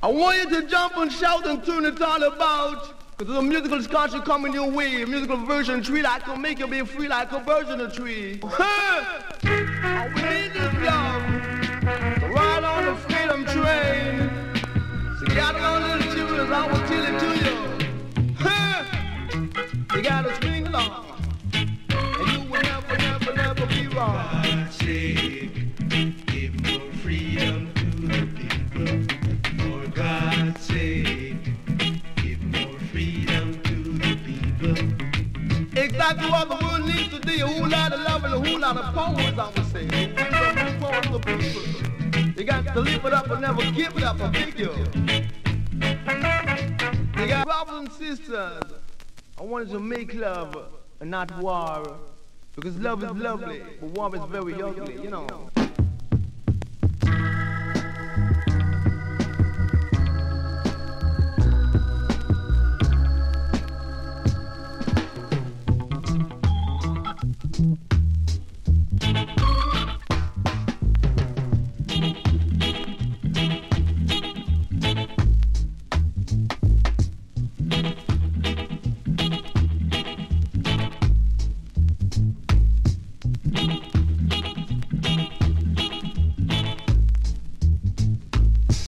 I want you to jump and shout and turn it all about. Cause there's a musical discussion coming your way, a musical version of tree that can make you be free like a virgin of tree. I we need this love to ride on the freedom train. So gather on little children, I will tell it to you. You gotta swing along, and you will never, never, never be wrong. God sake, give more freedom to the people. For God's sake, give more freedom to the people. Exactly what the world needs today, a whole lot of love and a whole lot of power, as I would say. Freedom for the people. You got to live it up and never give it up, I beg you. You got brothers and sisters, I wanted to make love and not war. Because love is lovely, but war is very ugly, you know.